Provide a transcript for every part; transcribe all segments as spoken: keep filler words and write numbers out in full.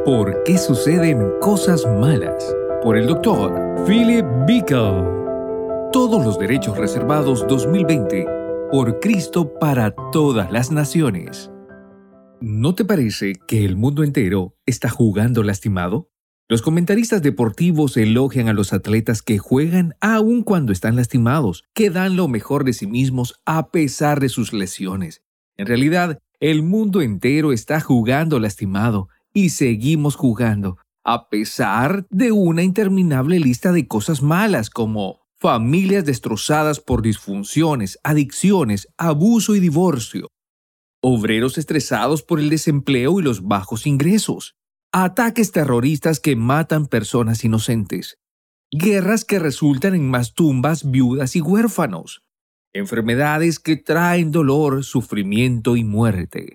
¿Por qué suceden cosas malas? Por el doctor Philip Bickle. Todos los derechos reservados dos mil veinte por Cristo para todas las naciones. ¿No te parece que el mundo entero está jugando lastimado? Los comentaristas deportivos elogian a los atletas que juegan aun cuando están lastimados, que dan lo mejor de sí mismos a pesar de sus lesiones. En realidad, el mundo entero está jugando lastimado y seguimos jugando, a pesar de una interminable lista de cosas malas como familias destrozadas por disfunciones, adicciones, abuso y divorcio, obreros estresados por el desempleo y los bajos ingresos, ataques terroristas que matan personas inocentes, guerras que resultan en más tumbas, viudas y huérfanos, enfermedades que traen dolor, sufrimiento y muerte,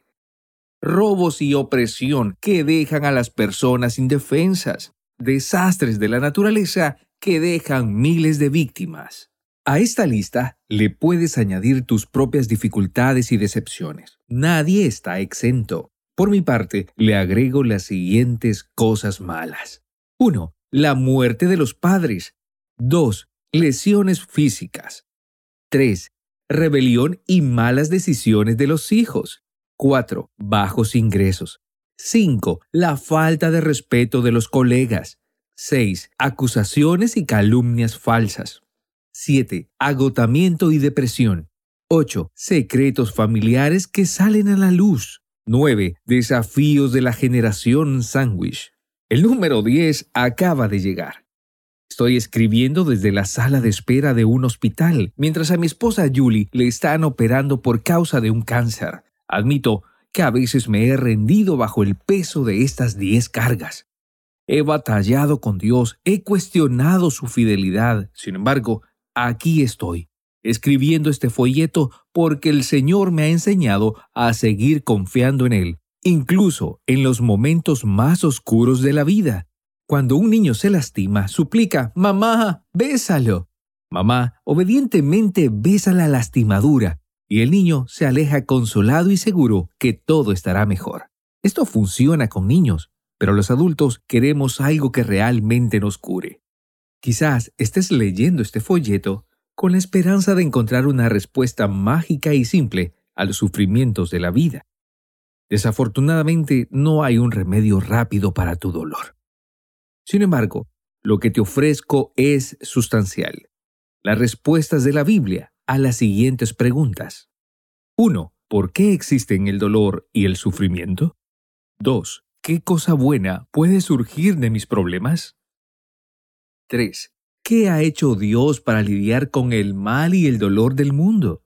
robos y opresión que dejan a las personas indefensas, desastres de la naturaleza que dejan miles de víctimas. A esta lista le puedes añadir tus propias dificultades y decepciones. Nadie está exento. Por mi parte, le agrego las siguientes cosas malas. uno. La muerte de los padres. dos. Lesiones físicas. tres. Rebelión y malas decisiones de los hijos. cuatro. Bajos ingresos. cinco. La falta de respeto de los colegas. seis. Acusaciones y calumnias falsas. siete. Agotamiento y depresión. ocho. Secretos familiares que salen a la luz. nueve. Desafíos de la generación sándwich. El número diez acaba de llegar. Estoy escribiendo desde la sala de espera de un hospital, mientras a mi esposa Julie le están operando por causa de un cáncer. Admito que a veces me he rendido bajo el peso de estas diez cargas. He batallado con Dios, he cuestionado su fidelidad. Sin embargo, aquí estoy, escribiendo este folleto porque el Señor me ha enseñado a seguir confiando en Él, incluso en los momentos más oscuros de la vida. Cuando un niño se lastima, suplica, «Mamá, bésalo». Mamá obedientemente besa la lastimadura y el niño se aleja consolado y seguro que todo estará mejor. Esto funciona con niños, pero los adultos queremos algo que realmente nos cure. Quizás estés leyendo este folleto con la esperanza de encontrar una respuesta mágica y simple a los sufrimientos de la vida. Desafortunadamente, no hay un remedio rápido para tu dolor. Sin embargo, lo que te ofrezco es sustancial. Las respuestas de la Biblia a las siguientes preguntas. uno. ¿Por qué existen el dolor y el sufrimiento? dos. ¿Qué cosa buena puede surgir de mis problemas? tres. ¿Qué ha hecho Dios para lidiar con el mal y el dolor del mundo?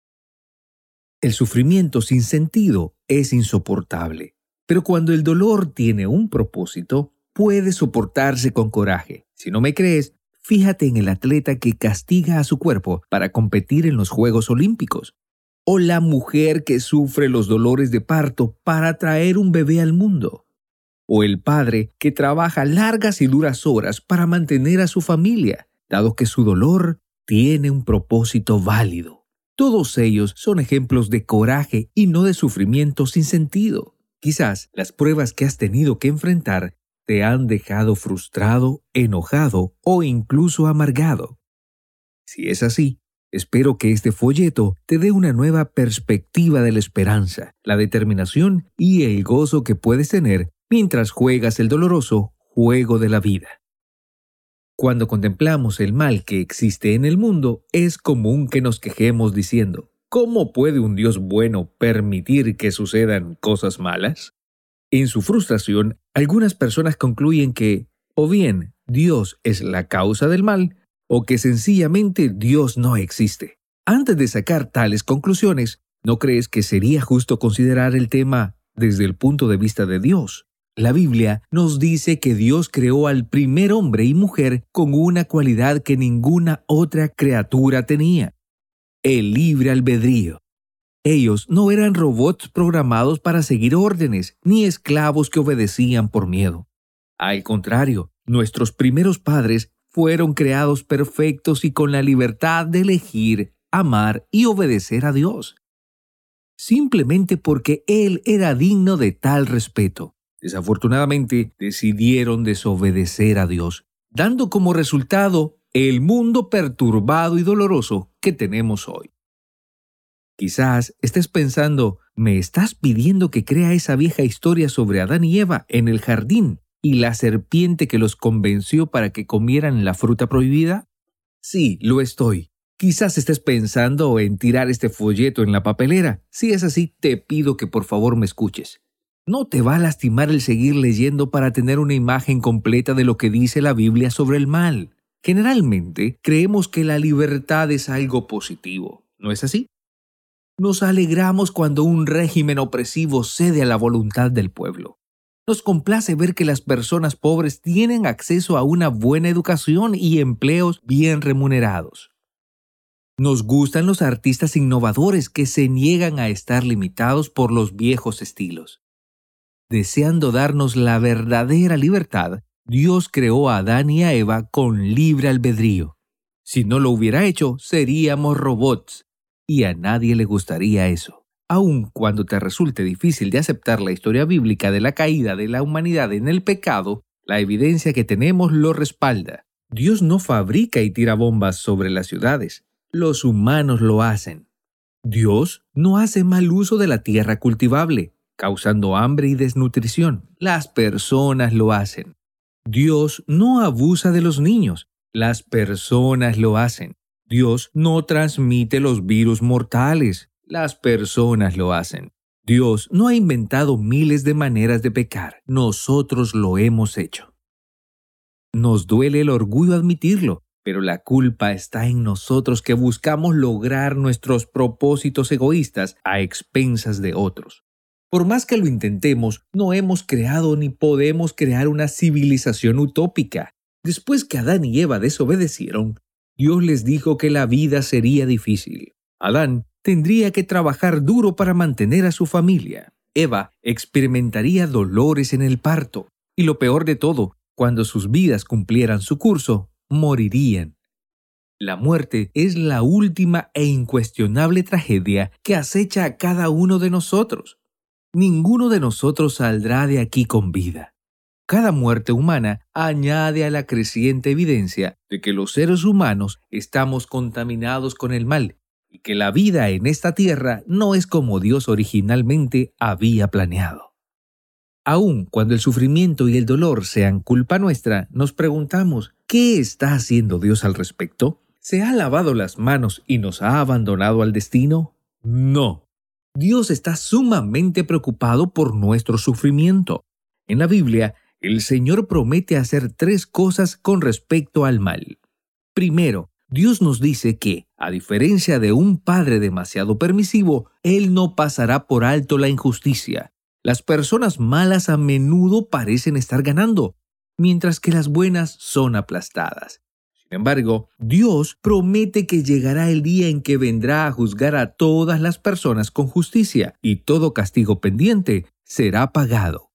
El sufrimiento sin sentido es insoportable, pero cuando el dolor tiene un propósito, puede soportarse con coraje. Si no me crees, fíjate en el atleta que castiga a su cuerpo para competir en los Juegos Olímpicos, o la mujer que sufre los dolores de parto para traer un bebé al mundo, o el padre que trabaja largas y duras horas para mantener a su familia, dado que su dolor tiene un propósito válido. Todos ellos son ejemplos de coraje y no de sufrimiento sin sentido. Quizás las pruebas que has tenido que enfrentar te han dejado frustrado, enojado o incluso amargado. Si es así, espero que este folleto te dé una nueva perspectiva de la esperanza, la determinación y el gozo que puedes tener mientras juegas el doloroso juego de la vida. Cuando contemplamos el mal que existe en el mundo, es común que nos quejemos diciendo, ¿cómo puede un Dios bueno permitir que sucedan cosas malas? En su frustración, algunas personas concluyen que, o bien, Dios es la causa del mal, o que sencillamente Dios no existe. Antes de sacar tales conclusiones, ¿no crees que sería justo considerar el tema desde el punto de vista de Dios? La Biblia nos dice que Dios creó al primer hombre y mujer con una cualidad que ninguna otra criatura tenía: el libre albedrío. Ellos no eran robots programados para seguir órdenes, ni esclavos que obedecían por miedo. Al contrario, nuestros primeros padres fueron creados perfectos y con la libertad de elegir, amar y obedecer a Dios, simplemente porque Él era digno de tal respeto. Desafortunadamente, decidieron desobedecer a Dios, dando como resultado el mundo perturbado y doloroso que tenemos hoy. Quizás estés pensando, ¿me estás pidiendo que crea esa vieja historia sobre Adán y Eva en el jardín y la serpiente que los convenció para que comieran la fruta prohibida? Sí, lo estoy. Quizás estés pensando en tirar este folleto en la papelera. Si es así, te pido que por favor me escuches. No te va a lastimar el seguir leyendo para tener una imagen completa de lo que dice la Biblia sobre el mal. Generalmente, creemos que la libertad es algo positivo, ¿no es así? Nos alegramos cuando un régimen opresivo cede a la voluntad del pueblo. Nos complace ver que las personas pobres tienen acceso a una buena educación y empleos bien remunerados. Nos gustan los artistas innovadores que se niegan a estar limitados por los viejos estilos. Deseando darnos la verdadera libertad, Dios creó a Adán y a Eva con libre albedrío. Si no lo hubiera hecho, seríamos robots, y a nadie le gustaría eso. Aun cuando te resulte difícil de aceptar la historia bíblica de la caída de la humanidad en el pecado, la evidencia que tenemos lo respalda. Dios no fabrica y tira bombas sobre las ciudades. Los humanos lo hacen. Dios no hace mal uso de la tierra cultivable, causando hambre y desnutrición. Las personas lo hacen. Dios no abusa de los niños. Las personas lo hacen. Dios no transmite los virus mortales. Las personas lo hacen. Dios no ha inventado miles de maneras de pecar. Nosotros lo hemos hecho. Nos duele el orgullo admitirlo, pero la culpa está en nosotros que buscamos lograr nuestros propósitos egoístas a expensas de otros. Por más que lo intentemos, no hemos creado ni podemos crear una civilización utópica. Después que Adán y Eva desobedecieron, Dios les dijo que la vida sería difícil. Adán tendría que trabajar duro para mantener a su familia. Eva experimentaría dolores en el parto. Y lo peor de todo, cuando sus vidas cumplieran su curso, morirían. La muerte es la última e incuestionable tragedia que acecha a cada uno de nosotros. Ninguno de nosotros saldrá de aquí con vida. Cada muerte humana añade a la creciente evidencia de que los seres humanos estamos contaminados con el mal y que la vida en esta tierra no es como Dios originalmente había planeado. Aun cuando el sufrimiento y el dolor sean culpa nuestra, nos preguntamos, ¿qué está haciendo Dios al respecto? ¿Se ha lavado las manos y nos ha abandonado al destino? No. Dios está sumamente preocupado por nuestro sufrimiento. En la Biblia, el Señor promete hacer tres cosas con respecto al mal. Primero, Dios nos dice que, a diferencia de un padre demasiado permisivo, Él no pasará por alto la injusticia. Las personas malas a menudo parecen estar ganando, mientras que las buenas son aplastadas. Sin embargo, Dios promete que llegará el día en que vendrá a juzgar a todas las personas con justicia, y todo castigo pendiente será pagado.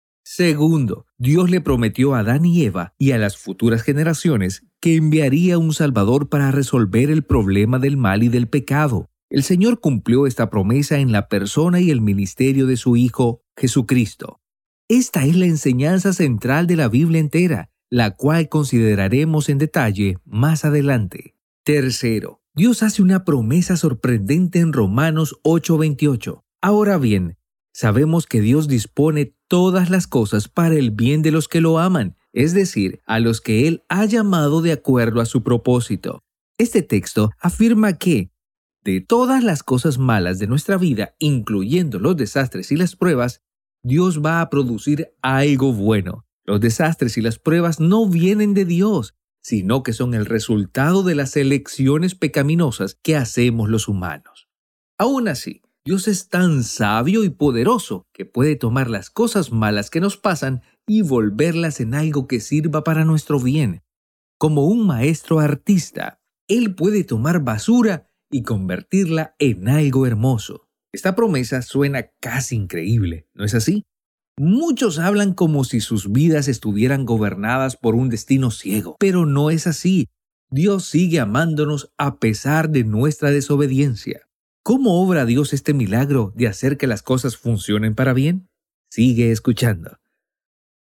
Segundo, Dios le prometió a Adán y Eva y a las futuras generaciones que enviaría un Salvador para resolver el problema del mal y del pecado. El Señor cumplió esta promesa en la persona y el ministerio de su Hijo, Jesucristo. Esta es la enseñanza central de la Biblia entera, la cual consideraremos en detalle más adelante. Tercero, Dios hace una promesa sorprendente en Romanos ocho veintiocho. Ahora bien, sabemos que Dios dispone todas las cosas para el bien de los que lo aman, es decir, a los que Él ha llamado de acuerdo a su propósito. Este texto afirma que, de todas las cosas malas de nuestra vida, incluyendo los desastres y las pruebas, Dios va a producir algo bueno. Los desastres y las pruebas no vienen de Dios, sino que son el resultado de las elecciones pecaminosas que hacemos los humanos. Aún así, Dios es tan sabio y poderoso que puede tomar las cosas malas que nos pasan y volverlas en algo que sirva para nuestro bien. Como un maestro artista, Él puede tomar basura y convertirla en algo hermoso. Esta promesa suena casi increíble, ¿no es así? Muchos hablan como si sus vidas estuvieran gobernadas por un destino ciego, pero no es así. Dios sigue amándonos a pesar de nuestra desobediencia. ¿Cómo obra Dios este milagro de hacer que las cosas funcionen para bien? Sigue escuchando.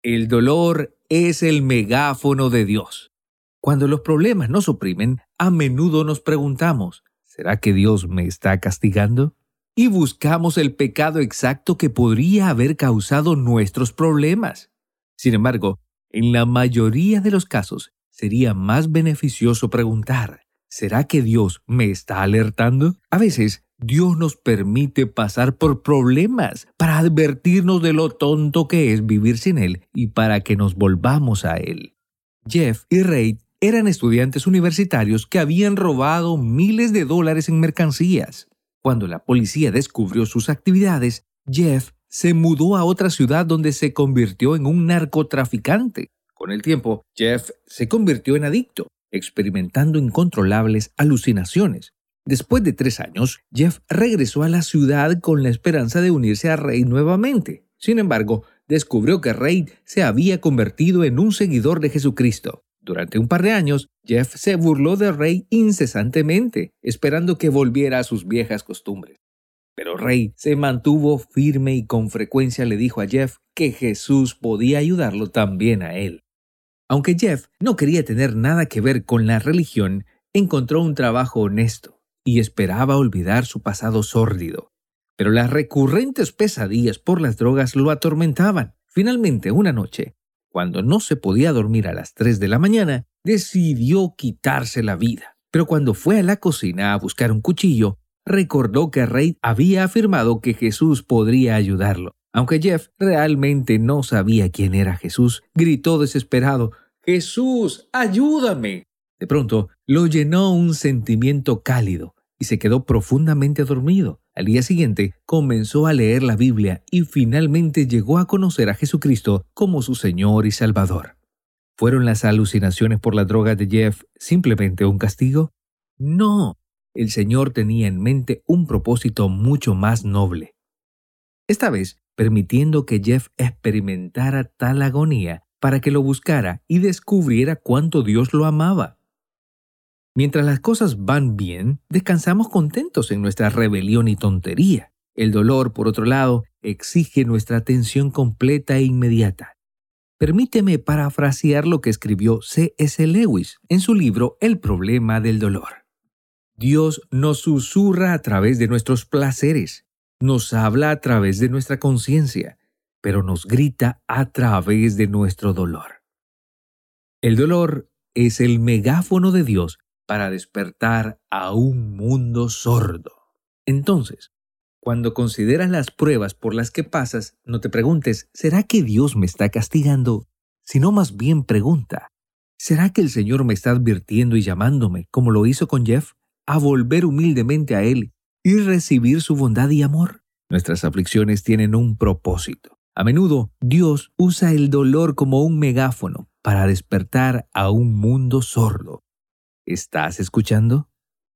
El dolor es el megáfono de Dios. Cuando los problemas nos oprimen, a menudo nos preguntamos, ¿será que Dios me está castigando? Y buscamos el pecado exacto que podría haber causado nuestros problemas. Sin embargo, en la mayoría de los casos, sería más beneficioso preguntar, ¿será que Dios me está alertando? A veces, Dios nos permite pasar por problemas para advertirnos de lo tonto que es vivir sin Él y para que nos volvamos a Él. Jeff y Reid eran estudiantes universitarios que habían robado miles de dólares en mercancías. Cuando la policía descubrió sus actividades, Jeff se mudó a otra ciudad donde se convirtió en un narcotraficante. Con el tiempo, Jeff se convirtió en adicto, experimentando incontrolables alucinaciones. Después de tres años, Jeff regresó a la ciudad con la esperanza de unirse a Reid nuevamente. Sin embargo, descubrió que Reid se había convertido en un seguidor de Jesucristo. Durante un par de años, Jeff se burló de Reid incesantemente, esperando que volviera a sus viejas costumbres. Pero Reid se mantuvo firme y con frecuencia le dijo a Jeff que Jesús podía ayudarlo también a él. Aunque Jeff no quería tener nada que ver con la religión, encontró un trabajo honesto y esperaba olvidar su pasado sórdido. Pero las recurrentes pesadillas por las drogas lo atormentaban. Finalmente, una noche, cuando no se podía dormir a las tres de la mañana, decidió quitarse la vida. Pero cuando fue a la cocina a buscar un cuchillo, recordó que Reid había afirmado que Jesús podría ayudarlo. Aunque Jeff realmente no sabía quién era Jesús, gritó desesperado, «¡Jesús, ayúdame!». De pronto, lo llenó un sentimiento cálido y se quedó profundamente dormido. Al día siguiente, comenzó a leer la Biblia y finalmente llegó a conocer a Jesucristo como su Señor y Salvador. ¿Fueron las alucinaciones por la droga de Jeff simplemente un castigo? No, el Señor tenía en mente un propósito mucho más noble. Esta vez, permitiendo que Jeff experimentara tal agonía para que lo buscara y descubriera cuánto Dios lo amaba. Mientras las cosas van bien, descansamos contentos en nuestra rebelión y tontería. El dolor, por otro lado, exige nuestra atención completa e inmediata. Permíteme parafrasear lo que escribió C S Lewis en su libro El problema del dolor. Dios nos susurra a través de nuestros placeres, nos habla a través de nuestra conciencia, pero nos grita a través de nuestro dolor. El dolor es el megáfono de Dios para despertar a un mundo sordo. Entonces, cuando consideras las pruebas por las que pasas, no te preguntes, ¿será que Dios me está castigando? Sino más bien pregunta, ¿será que el Señor me está advirtiendo y llamándome, como lo hizo con Jeff, a volver humildemente a Él y recibir su bondad y amor? Nuestras aflicciones tienen un propósito. A menudo, Dios usa el dolor como un megáfono para despertar a un mundo sordo. ¿Estás escuchando?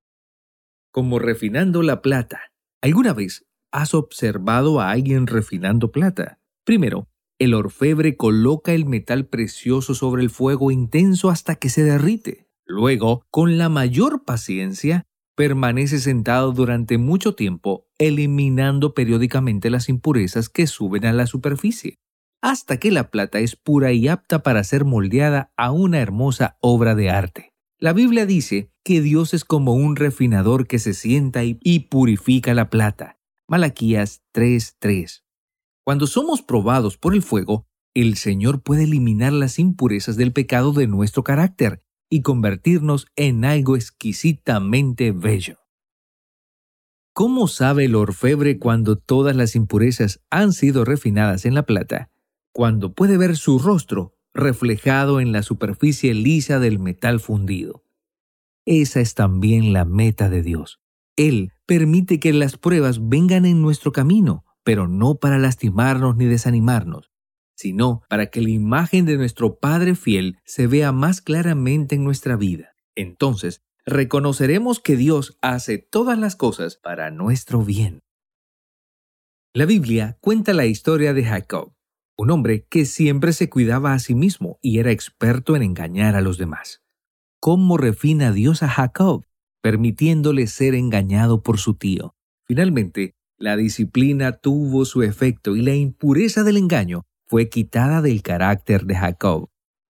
Como refinando la plata. ¿Alguna vez has observado a alguien refinando plata? Primero, el orfebre coloca el metal precioso sobre el fuego intenso hasta que se derrite. Luego, con la mayor paciencia, permanece sentado durante mucho tiempo, eliminando periódicamente las impurezas que suben a la superficie, hasta que la plata es pura y apta para ser moldeada a una hermosa obra de arte. La Biblia dice que Dios es como un refinador que se sienta y, y purifica la plata. Malaquías tres tres. Cuando somos probados por el fuego, el Señor puede eliminar las impurezas del pecado de nuestro carácter y convertirnos en algo exquisitamente bello. ¿Cómo sabe el orfebre cuando todas las impurezas han sido refinadas en la plata? Cuando puede ver su rostro reflejado en la superficie lisa del metal fundido. Esa es también la meta de Dios. Él permite que las pruebas vengan en nuestro camino, pero no para lastimarnos ni desanimarnos, sino para que la imagen de nuestro Padre fiel se vea más claramente en nuestra vida. Entonces, reconoceremos que Dios hace todas las cosas para nuestro bien. La Biblia cuenta la historia de Jacob, un hombre que siempre se cuidaba a sí mismo y era experto en engañar a los demás. ¿Cómo refina Dios a Jacob? Permitiéndole ser engañado por su tío. Finalmente, la disciplina tuvo su efecto y la impureza del engaño fue quitada del carácter de Jacob.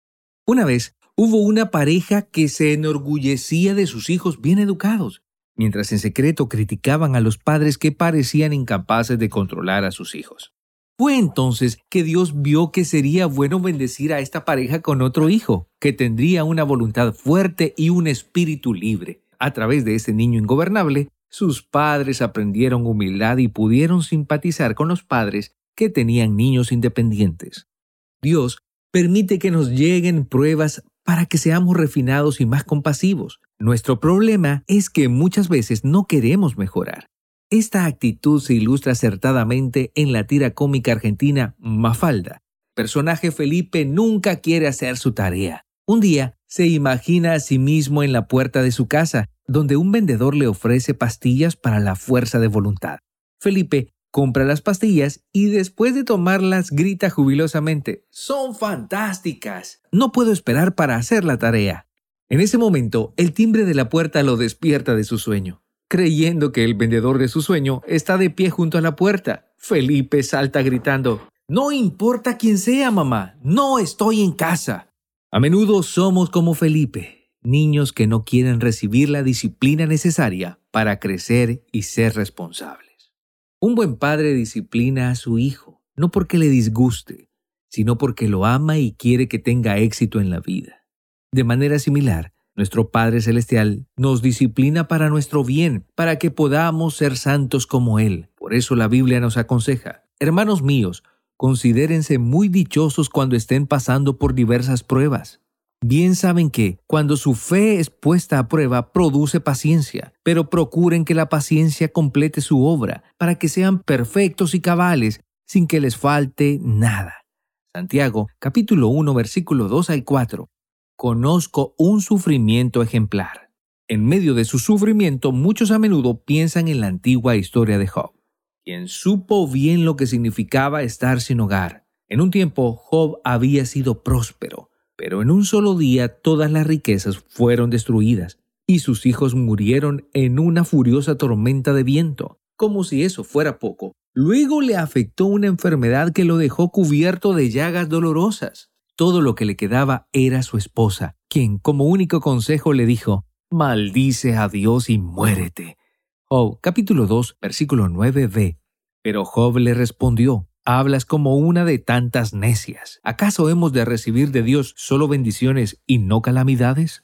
Una vez hubo una pareja que se enorgullecía de sus hijos bien educados, mientras en secreto criticaban a los padres que parecían incapaces de controlar a sus hijos. Fue entonces que Dios vio que sería bueno bendecir a esta pareja con otro hijo, que tendría una voluntad fuerte y un espíritu libre. A través de ese niño ingobernable, sus padres aprendieron humildad y pudieron simpatizar con los padres que tenían niños independientes. Dios permite que nos lleguen pruebas para que seamos refinados y más compasivos. Nuestro problema es que muchas veces no queremos mejorar. Esta actitud se ilustra acertadamente en la tira cómica argentina Mafalda. Personaje Felipe nunca quiere hacer su tarea. Un día se imagina a sí mismo en la puerta de su casa, donde un vendedor le ofrece pastillas para la fuerza de voluntad. Felipe compra las pastillas y después de tomarlas grita jubilosamente: ¡Son fantásticas! No puedo esperar para hacer la tarea. En ese momento, el timbre de la puerta lo despierta de su sueño. Creyendo que el vendedor de su sueño está de pie junto a la puerta, Felipe salta gritando: «No importa quién sea, mamá, no estoy en casa». A menudo somos como Felipe, niños que no quieren recibir la disciplina necesaria para crecer y ser responsables. Un buen padre disciplina a su hijo, no porque le disguste, sino porque lo ama y quiere que tenga éxito en la vida. De manera similar, nuestro Padre Celestial nos disciplina para nuestro bien, para que podamos ser santos como Él. Por eso la Biblia nos aconseja: hermanos míos, considérense muy dichosos cuando estén pasando por diversas pruebas. Bien saben que, cuando su fe es puesta a prueba, produce paciencia, pero procuren que la paciencia complete su obra, para que sean perfectos y cabales, sin que les falte nada. Santiago, capítulo uno, versículo dos al cuatro. Conozco un sufrimiento ejemplar. En medio de su sufrimiento, muchos a menudo piensan en la antigua historia de Job, quien supo bien lo que significaba estar sin hogar. En un tiempo, Job había sido próspero, pero en un solo día todas las riquezas fueron destruidas y sus hijos murieron en una furiosa tormenta de viento. Como si eso fuera poco, luego le afectó una enfermedad que lo dejó cubierto de llagas dolorosas. Todo lo que le quedaba era su esposa, quien como único consejo le dijo: «Maldice a Dios y muérete». Job, capítulo dos, versículo nueve b. Pero Job le respondió: «Hablas como una de tantas necias. ¿Acaso hemos de recibir de Dios solo bendiciones y no calamidades?».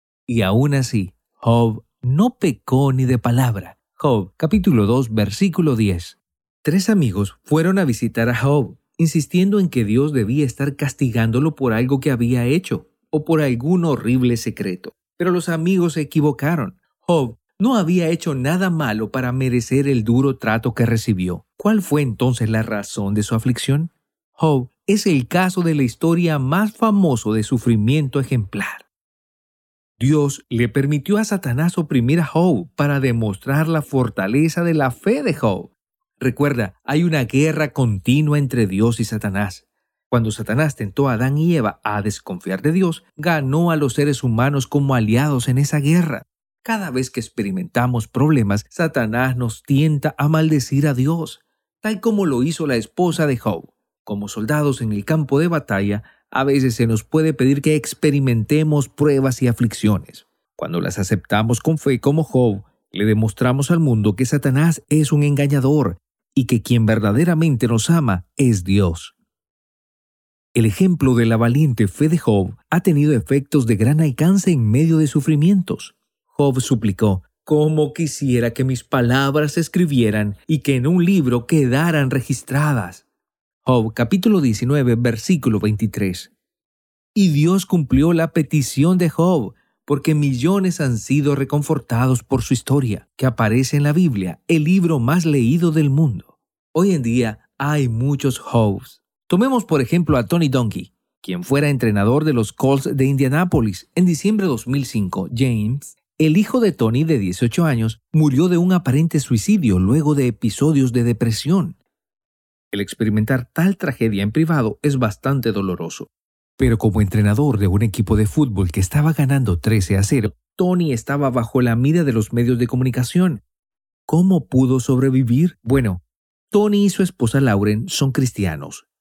Y aún así, Job no pecó ni de palabra. Job, capítulo dos, versículo diez. Tres amigos fueron a visitar a Job, insistiendo en que Dios debía estar castigándolo por algo que había hecho o por algún horrible secreto. Pero los amigos se equivocaron. Job no había hecho nada malo para merecer el duro trato que recibió. ¿Cuál fue entonces la razón de su aflicción? Job es el caso de la historia más famoso de sufrimiento ejemplar. Dios le permitió a Satanás oprimir a Job para demostrar la fortaleza de la fe de Job. Recuerda, hay una guerra continua entre Dios y Satanás. Cuando Satanás tentó a Adán y Eva a desconfiar de Dios, ganó a los seres humanos como aliados en esa guerra. Cada vez que experimentamos problemas, Satanás nos tienta a maldecir a Dios, tal como lo hizo la esposa de Job. Como soldados en el campo de batalla, a veces se nos puede pedir que experimentemos pruebas y aflicciones. Cuando las aceptamos con fe como Job, le demostramos al mundo que Satanás es un engañador y que quien verdaderamente nos ama es Dios. El ejemplo de la valiente fe de Job ha tenido efectos de gran alcance en medio de sufrimientos. Job suplicó: «Cómo quisiera que mis palabras se escribieran y que en un libro quedaran registradas». Job capítulo diecinueve, versículo veintitrés. Y Dios cumplió la petición de Job, porque millones han sido reconfortados por su historia, que aparece en la Biblia, el libro más leído del mundo. Hoy en día hay muchos Jobs. Tomemos por ejemplo a Tony Dungy, quien fuera entrenador de los Colts de Indianápolis. En diciembre de dos mil cinco, James, el hijo de Tony de dieciocho años, murió de un aparente suicidio luego de episodios de depresión. El experimentar tal tragedia en privado es bastante doloroso. Pero como entrenador de un equipo de fútbol que estaba ganando trece a cero, Tony estaba bajo la mira de los medios de comunicación. ¿Cómo pudo sobrevivir? Bueno, Tony y su esposa Lauren son cristianos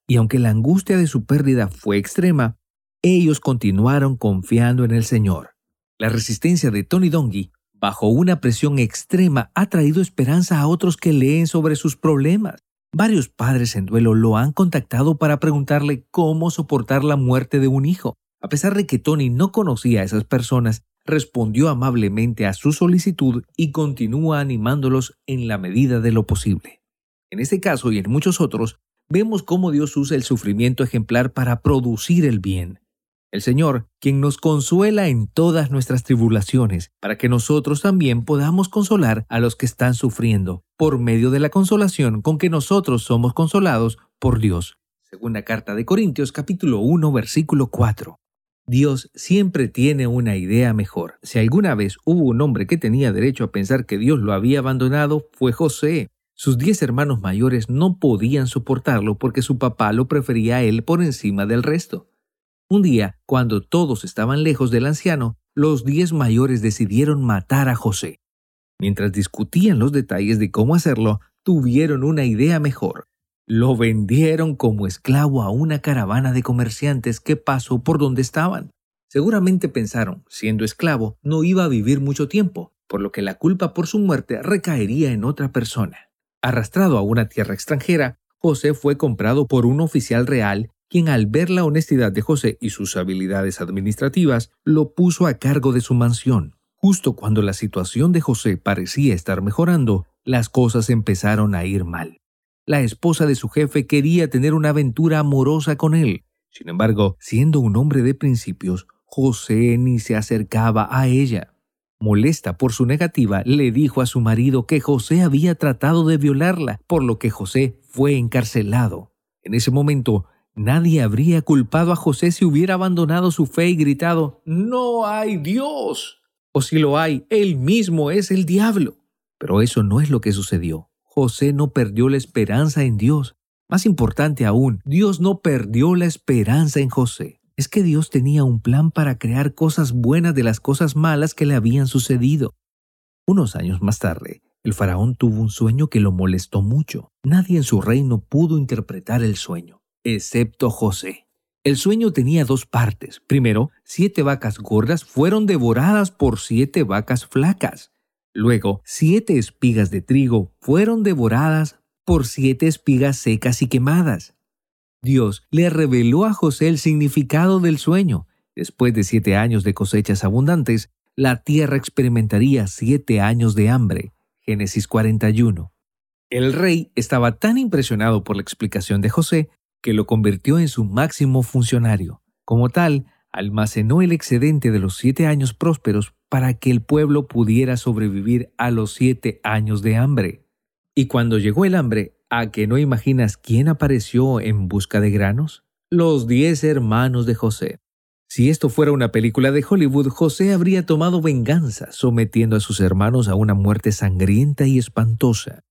Y aunque la angustia de su pérdida fue extrema, ellos continuaron confiando en el Señor. La resistencia de Tony Dungy, bajo una presión extrema, ha traído esperanza a otros que leen sobre sus problemas. Varios padres en duelo lo han contactado para preguntarle cómo soportar la muerte de un hijo. A pesar de que Tony no conocía a esas personas, respondió amablemente a su solicitud y continúa animándolos en la medida de lo posible. En este caso y en muchos otros, vemos cómo Dios usa el sufrimiento ejemplar para producir el bien. El Señor, quien nos consuela en todas nuestras tribulaciones, para que nosotros también podamos consolar a los que están sufriendo, por medio de la consolación con que nosotros somos consolados por Dios. Segunda carta de Corintios, capítulo uno, versículo cuatro. Dios siempre tiene una idea mejor. Si alguna vez hubo un hombre que tenía derecho a pensar que Dios lo había abandonado, fue José. Sus diez hermanos mayores no podían soportarlo porque su papá lo prefería a él por encima del resto. Un día, cuando todos estaban lejos del anciano, los diez mayores decidieron matar a José. Mientras discutían los detalles de cómo hacerlo, tuvieron una idea mejor. Lo vendieron como esclavo a una caravana de comerciantes que pasó por donde estaban. Seguramente pensaron, siendo esclavo, no iba a vivir mucho tiempo, por lo que la culpa por su muerte recaería en otra persona. Arrastrado a una tierra extranjera, José fue comprado por un oficial real, quien al ver la honestidad de José y sus habilidades administrativas, lo puso a cargo de su mansión. Justo cuando la situación de José parecía estar mejorando, las cosas empezaron a ir mal. La esposa de su jefe quería tener una aventura amorosa con él. Sin embargo, siendo un hombre de principios, José ni se acercaba a ella. Molesta por su negativa, le dijo a su marido que José había tratado de violarla, por lo que José fue encarcelado. En ese momento, nadie habría culpado a José si hubiera abandonado su fe y gritado, «¡No hay Dios!» O si lo hay, él mismo es el diablo. Pero eso no es lo que sucedió. José no perdió la esperanza en Dios. Más importante aún, Dios no perdió la esperanza en José. Es que Dios tenía un plan para crear cosas buenas de las cosas malas que le habían sucedido. Unos años más tarde, el faraón tuvo un sueño que lo molestó mucho. Nadie en su reino pudo interpretar el sueño, excepto José. El sueño tenía dos partes. Primero, siete vacas gordas fueron devoradas por siete vacas flacas. Luego, siete espigas de trigo fueron devoradas por siete espigas secas y quemadas. Dios le reveló a José el significado del sueño. Después de siete años de cosechas abundantes, la tierra experimentaría siete años de hambre. Génesis cuarenta y uno. El rey estaba tan impresionado por la explicación de José que lo convirtió en su máximo funcionario. Como tal, almacenó el excedente de los siete años prósperos para que el pueblo pudiera sobrevivir a los siete años de hambre. Y cuando llegó el hambre, ¿a que no imaginas quién apareció en busca de granos? Los diez hermanos de José. Si esto fuera una película de Hollywood, José habría tomado venganza, sometiendo a sus hermanos a una muerte sangrienta y espantosa.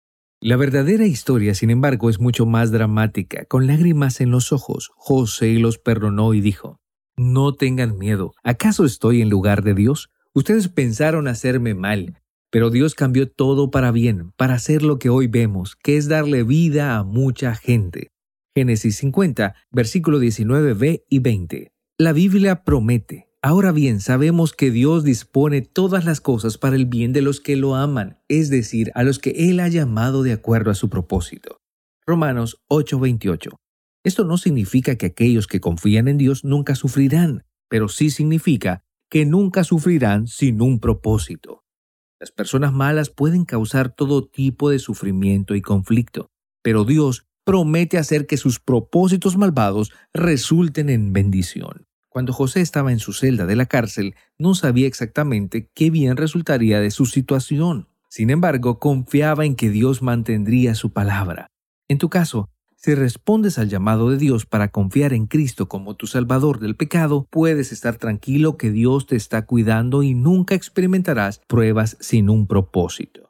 La verdadera historia, sin embargo, es mucho más dramática. Con lágrimas en los ojos, José los perdonó y dijo, «No tengan miedo. ¿Acaso estoy en lugar de Dios? Ustedes pensaron hacerme mal, pero Dios cambió todo para bien, para hacer lo que hoy vemos, que es darle vida a mucha gente». Génesis cincuenta, versículo diecinueve b y veinte. La Biblia promete. Ahora bien, sabemos que Dios dispone todas las cosas para el bien de los que lo aman, es decir, a los que Él ha llamado de acuerdo a su propósito. Romanos ocho veintiocho. Esto no significa que aquellos que confían en Dios nunca sufrirán, pero sí significa que nunca sufrirán sin un propósito. Las personas malas pueden causar todo tipo de sufrimiento y conflicto, pero Dios promete hacer que sus propósitos malvados resulten en bendición. Cuando José estaba en su celda de la cárcel, no sabía exactamente qué bien resultaría de su situación. Sin embargo, confiaba en que Dios mantendría su palabra. En tu caso, si respondes al llamado de Dios para confiar en Cristo como tu Salvador del pecado, puedes estar tranquilo que Dios te está cuidando y nunca experimentarás pruebas sin un propósito.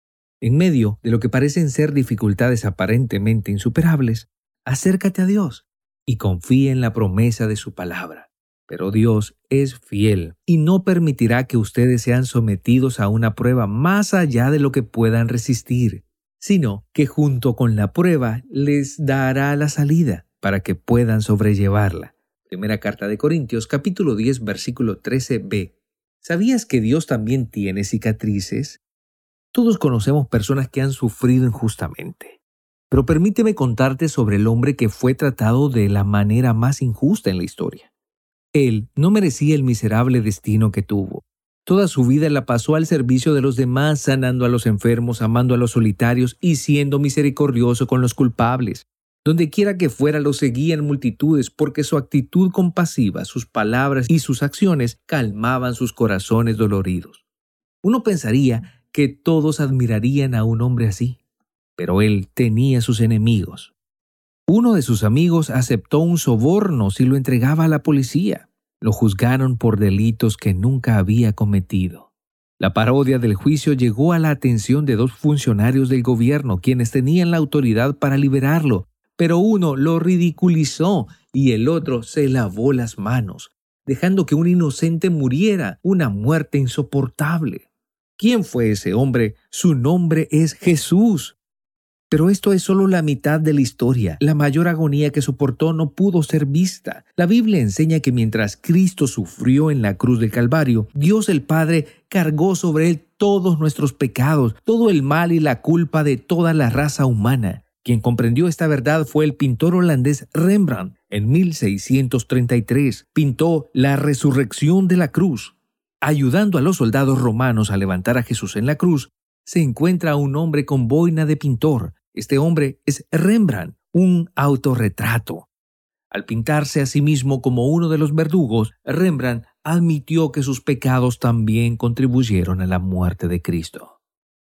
En medio de lo que parecen ser dificultades aparentemente insuperables, acércate a Dios y confía en la promesa de su palabra. Pero Dios es fiel y no permitirá que ustedes sean sometidos a una prueba más allá de lo que puedan resistir. sino que junto con la prueba les dará la salida para que puedan sobrellevarla. Primera carta de Corintios, capítulo diez, versículo trece b. ¿Sabías que Dios también tiene cicatrices? Todos conocemos personas que han sufrido injustamente. Pero permíteme contarte sobre el hombre que fue tratado de la manera más injusta en la historia. Él no merecía el miserable destino que tuvo. Toda su vida la pasó al servicio de los demás, sanando a los enfermos, amando a los solitarios y siendo misericordioso con los culpables. Donde quiera que fuera lo seguían multitudes porque su actitud compasiva, sus palabras y sus acciones calmaban sus corazones doloridos. Uno pensaría que todos admirarían a un hombre así, pero él tenía sus enemigos. Uno de sus amigos aceptó un soborno si lo entregaba a la policía. Lo juzgaron por delitos que nunca había cometido. La parodia del juicio llegó a la atención de dos funcionarios del gobierno, quienes tenían la autoridad para liberarlo, pero uno lo ridiculizó y el otro se lavó las manos, dejando que un inocente muriera, una muerte insoportable. ¿Quién fue ese hombre? Su nombre es Jesús. Pero esto es solo la mitad de la historia. La mayor agonía que soportó no pudo ser vista. La Biblia enseña que mientras Cristo sufrió en la cruz del Calvario, Dios el Padre cargó sobre él todos nuestros pecados, todo el mal y la culpa de toda la raza humana. Quien comprendió esta verdad fue el pintor holandés Rembrandt. En mil seiscientos treinta y tres pintó La resurrección de la cruz. Ayudando a los soldados romanos a levantar a Jesús en la cruz, se encuentra un hombre con boina de pintor. Este hombre es Rembrandt, un autorretrato. Al pintarse a sí mismo como uno de los verdugos, Rembrandt admitió que sus pecados también contribuyeron a la muerte de Cristo.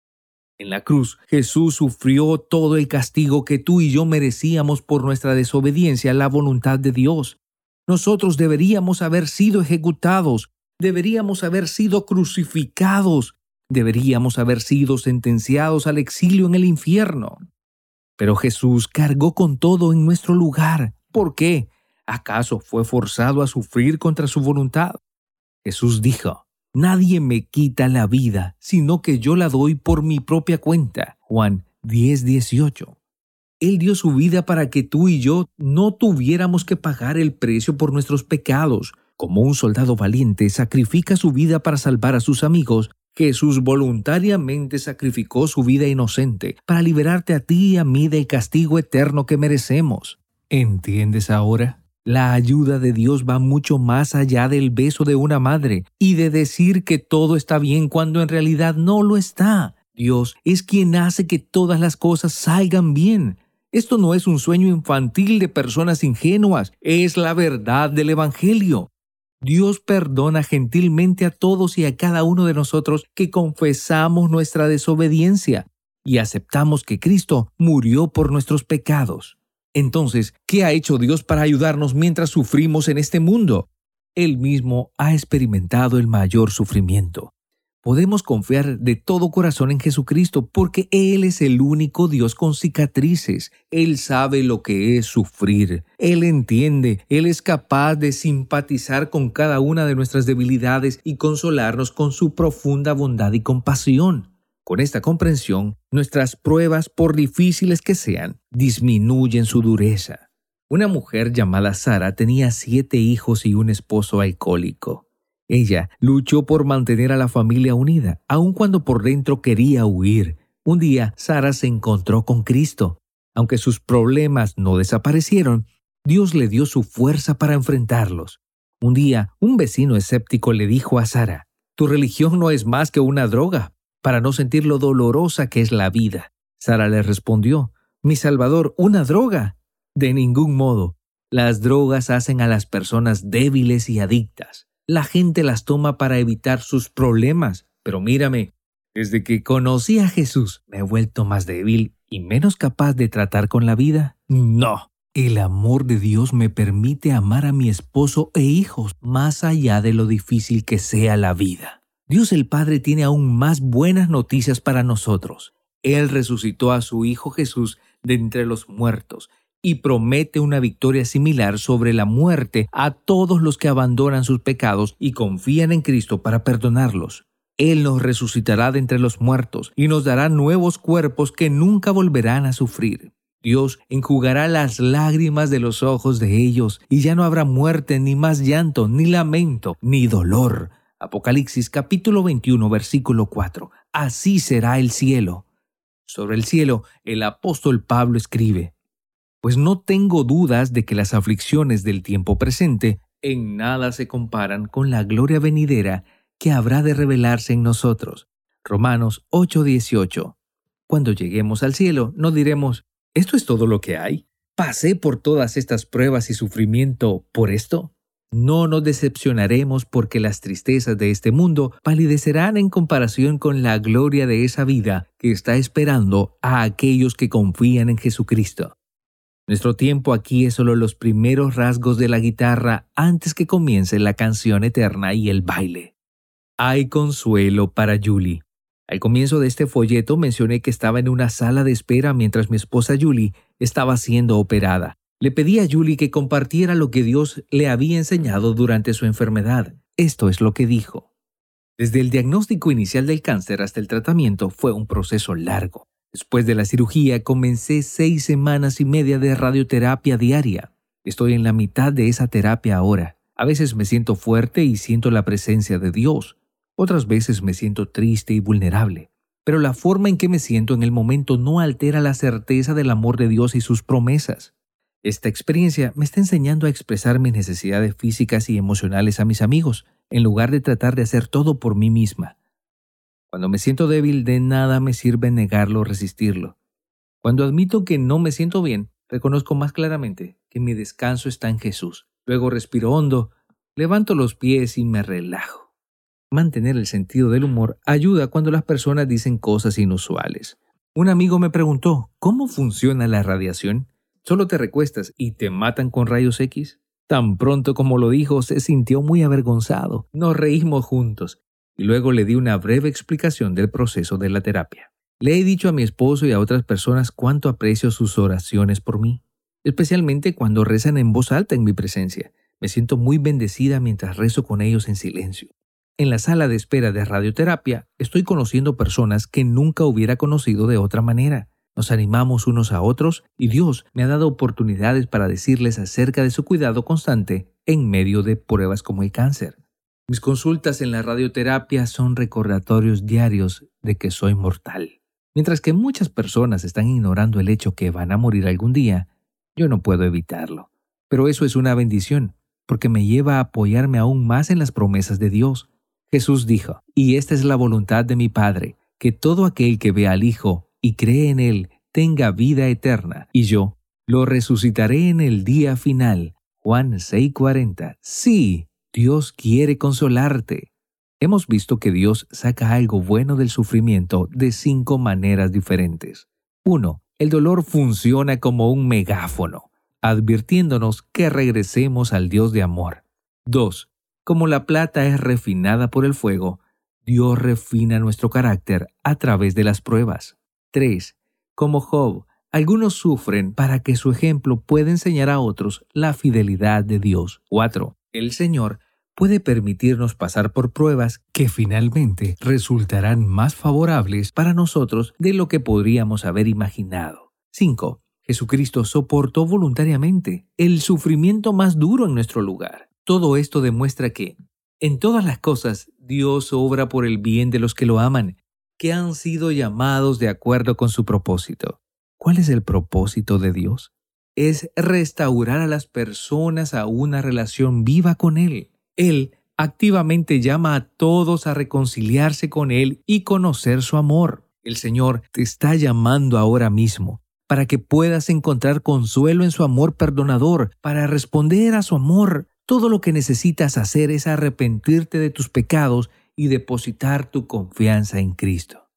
En la cruz, Jesús sufrió todo el castigo que tú y yo merecíamos por nuestra desobediencia a la voluntad de Dios. Nosotros deberíamos haber sido ejecutados, deberíamos haber sido crucificados, deberíamos haber sido sentenciados al exilio en el infierno. Pero Jesús cargó con todo en nuestro lugar. ¿Por qué? ¿Acaso fue forzado a sufrir contra su voluntad? Jesús dijo: «Nadie me quita la vida, sino que yo la doy por mi propia cuenta». Juan diez dieciocho. Él dio su vida para que tú y yo no tuviéramos que pagar el precio por nuestros pecados. Como un soldado valiente sacrifica su vida para salvar a sus amigos, Jesús voluntariamente sacrificó su vida inocente para liberarte a ti y a mí del castigo eterno que merecemos. ¿Entiendes ahora? La ayuda de Dios va mucho más allá del beso de una madre y de decir que todo está bien cuando en realidad no lo está. Dios es quien hace que todas las cosas salgan bien. Esto no es un sueño infantil de personas ingenuas, es la verdad del Evangelio. Dios perdona gentilmente a todos y a cada uno de nosotros que confesamos nuestra desobediencia y aceptamos que Cristo murió por nuestros pecados. Entonces, ¿qué ha hecho Dios para ayudarnos mientras sufrimos en este mundo? Él mismo ha experimentado el mayor sufrimiento. Podemos confiar de todo corazón en Jesucristo porque Él es el único Dios con cicatrices. Él sabe lo que es sufrir. Él entiende. Él es capaz de simpatizar con cada una de nuestras debilidades y consolarnos con su profunda bondad y compasión. Con esta comprensión, nuestras pruebas, por difíciles que sean, disminuyen su dureza. Una mujer llamada Sara tenía siete hijos y un esposo alcohólico. Ella luchó por mantener a la familia unida, aun cuando por dentro quería huir. Un día, Sara se encontró con Cristo. Aunque sus problemas no desaparecieron, Dios le dio su fuerza para enfrentarlos. Un día, un vecino escéptico le dijo a Sara: «Tu religión no es más que una droga, para no sentir lo dolorosa que es la vida». Sara le respondió: «Mi Salvador, ¿una droga? De ningún modo. Las drogas hacen a las personas débiles y adictas. La gente las toma para evitar sus problemas. Pero mírame, desde que conocí a Jesús, me he vuelto más débil y menos capaz de tratar con la vida. No, el amor de Dios me permite amar a mi esposo e hijos más allá de lo difícil que sea la vida». Dios el Padre tiene aún más buenas noticias para nosotros. Él resucitó a su Hijo Jesús de entre los muertos y promete una victoria similar sobre la muerte a todos los que abandonan sus pecados y confían en Cristo para perdonarlos. Él nos resucitará de entre los muertos y nos dará nuevos cuerpos que nunca volverán a sufrir. Dios enjugará las lágrimas de los ojos de ellos y ya no habrá muerte, ni más llanto, ni lamento, ni dolor. Apocalipsis capítulo veintiuno, versículo cuatro. Así será el cielo. Sobre el cielo, el apóstol Pablo escribe: Pues no tengo dudas de que las aflicciones del tiempo presente en nada se comparan con la gloria venidera que habrá de revelarse en nosotros. Romanos ocho dieciocho. Cuando lleguemos al cielo, no diremos: ¿esto es todo lo que hay? ¿Pasé por todas estas pruebas y sufrimiento por esto? No nos decepcionaremos porque las tristezas de este mundo palidecerán en comparación con la gloria de esa vida que está esperando a aquellos que confían en Jesucristo. Nuestro tiempo aquí es solo los primeros rasgos de la guitarra antes que comience la canción eterna y el baile. Hay consuelo para Julie. Al comienzo de este folleto mencioné que estaba en una sala de espera mientras mi esposa Julie estaba siendo operada. Le pedí a Julie que compartiera lo que Dios le había enseñado durante su enfermedad. Esto es lo que dijo. Desde el diagnóstico inicial del cáncer hasta el tratamiento fue un proceso largo. Después de la cirugía comencé seis semanas y media de radioterapia diaria. Estoy en la mitad de esa terapia ahora. A veces me siento fuerte y siento la presencia de Dios. Otras veces me siento triste y vulnerable. Pero la forma en que me siento en el momento no altera la certeza del amor de Dios y sus promesas. Esta experiencia me está enseñando a expresar mis necesidades físicas y emocionales a mis amigos, en lugar de tratar de hacer todo por mí misma. Cuando me siento débil, de nada me sirve negarlo o resistirlo. Cuando admito que no me siento bien, reconozco más claramente que mi descanso está en Jesús. Luego respiro hondo, levanto los pies y me relajo. Mantener el sentido del humor ayuda cuando las personas dicen cosas inusuales. Un amigo me preguntó: ¿cómo funciona la radiación? ¿Solo te recuestas y te matan con rayos X? Tan pronto como lo dijo, se sintió muy avergonzado. Nos reímos juntos y luego le di una breve explicación del proceso de la terapia. Le he dicho a mi esposo y a otras personas cuánto aprecio sus oraciones por mí, especialmente cuando rezan en voz alta en mi presencia. Me siento muy bendecida mientras rezo con ellos en silencio. En la sala de espera de radioterapia estoy conociendo personas que nunca hubiera conocido de otra manera. Nos animamos unos a otros y Dios me ha dado oportunidades para decirles acerca de su cuidado constante en medio de pruebas como el cáncer. Mis consultas en la radioterapia son recordatorios diarios de que soy mortal. Mientras que muchas personas están ignorando el hecho que van a morir algún día, yo no puedo evitarlo. Pero eso es una bendición, porque me lleva a apoyarme aún más en las promesas de Dios. Jesús dijo: «Y esta es la voluntad de mi Padre, que todo aquel que vea al Hijo y cree en Él tenga vida eterna, y yo lo resucitaré en el día final». Juan seis cuarenta. Sí, Dios quiere consolarte. Hemos visto que Dios saca algo bueno del sufrimiento de cinco maneras diferentes. uno. El dolor funciona como un megáfono, advirtiéndonos que regresemos al Dios de amor. dos. Como la plata es refinada por el fuego, Dios refina nuestro carácter a través de las pruebas. tres. Como Job, algunos sufren para que su ejemplo pueda enseñar a otros la fidelidad de Dios. cuatro. El Señor puede permitirnos pasar por pruebas que finalmente resultarán más favorables para nosotros de lo que podríamos haber imaginado. cinco. Jesucristo soportó voluntariamente el sufrimiento más duro en nuestro lugar. Todo esto demuestra que, en todas las cosas, Dios obra por el bien de los que lo aman, que han sido llamados de acuerdo con su propósito. ¿Cuál es el propósito de Dios? Es restaurar a las personas a una relación viva con Él. Él activamente llama a todos a reconciliarse con Él y conocer su amor. El Señor te está llamando ahora mismo para que puedas encontrar consuelo en su amor perdonador. Para responder a su amor, todo lo que necesitas hacer es arrepentirte de tus pecados y depositar tu confianza en Cristo.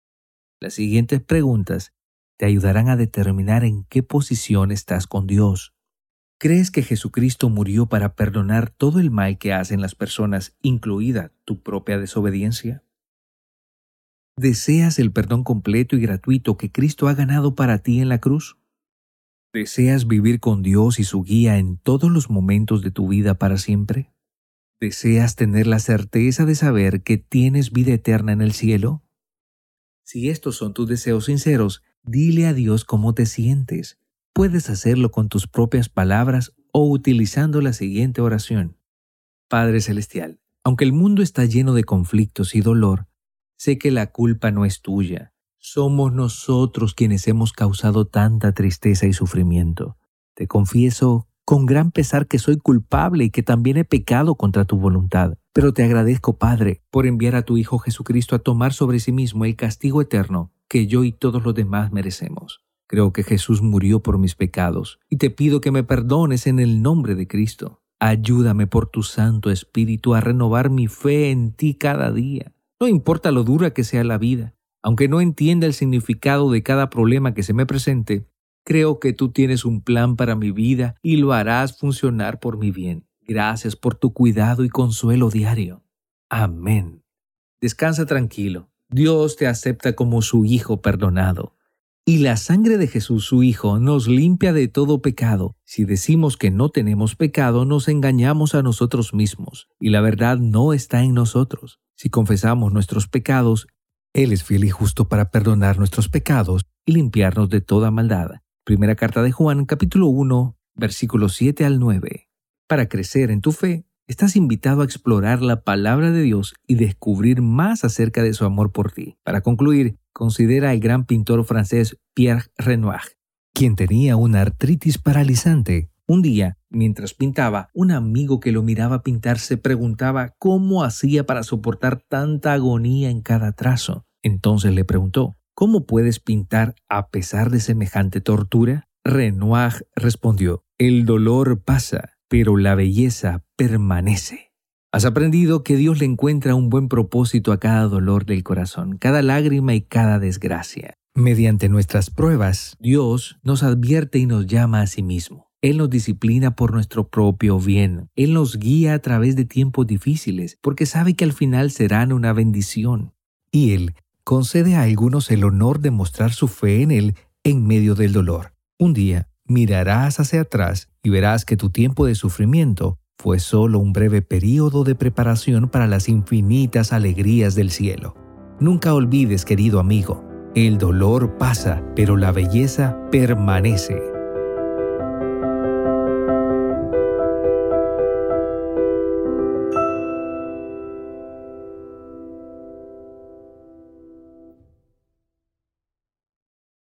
Las siguientes preguntas te ayudarán a determinar en qué posición estás con Dios. ¿Crees que Jesucristo murió para perdonar todo el mal que hacen las personas, incluida tu propia desobediencia? ¿Deseas el perdón completo y gratuito que Cristo ha ganado para ti en la cruz? ¿Deseas vivir con Dios y su guía en todos los momentos de tu vida para siempre? ¿Deseas tener la certeza de saber que tienes vida eterna en el cielo? Si estos son tus deseos sinceros, dile a Dios cómo te sientes. Puedes hacerlo con tus propias palabras o utilizando la siguiente oración. Padre Celestial, aunque el mundo está lleno de conflictos y dolor, sé que la culpa no es tuya. Somos nosotros quienes hemos causado tanta tristeza y sufrimiento. Te confieso con gran pesar que soy culpable y que también he pecado contra tu voluntad. Pero te agradezco, Padre, por enviar a tu Hijo Jesucristo a tomar sobre sí mismo el castigo eterno que yo y todos los demás merecemos. Creo que Jesús murió por mis pecados y te pido que me perdones en el nombre de Cristo. Ayúdame por tu Santo Espíritu a renovar mi fe en ti cada día. No importa lo dura que sea la vida, aunque no entienda el significado de cada problema que se me presente, creo que tú tienes un plan para mi vida y lo harás funcionar por mi bien. Gracias por tu cuidado y consuelo diario. Amén. Descansa tranquilo. Dios te acepta como su Hijo perdonado. Y la sangre de Jesús, su Hijo, nos limpia de todo pecado. Si decimos que no tenemos pecado, nos engañamos a nosotros mismos, y la verdad no está en nosotros. Si confesamos nuestros pecados, Él es fiel y justo para perdonar nuestros pecados y limpiarnos de toda maldad. Primera carta de Juan, capítulo uno, versículos siete al nueve. Para crecer en tu fe, estás invitado a explorar la palabra de Dios y descubrir más acerca de su amor por ti. Para concluir, considera al gran pintor francés Pierre Renoir, quien tenía una artritis paralizante. Un día, mientras pintaba, un amigo que lo miraba pintar se preguntaba cómo hacía para soportar tanta agonía en cada trazo. Entonces le preguntó, ¿cómo puedes pintar a pesar de semejante tortura? Renoir respondió, el dolor pasa, pero la belleza permanece. Has aprendido que Dios le encuentra un buen propósito a cada dolor del corazón, cada lágrima y cada desgracia. Mediante nuestras pruebas, Dios nos advierte y nos llama a sí mismo. Él nos disciplina por nuestro propio bien. Él nos guía a través de tiempos difíciles, porque sabe que al final serán una bendición. Y Él concede a algunos el honor de mostrar su fe en Él en medio del dolor. Un día, mirarás hacia atrás y verás que tu tiempo de sufrimiento fue solo un breve período de preparación para las infinitas alegrías del cielo. Nunca olvides, querido amigo, el dolor pasa, pero la belleza permanece.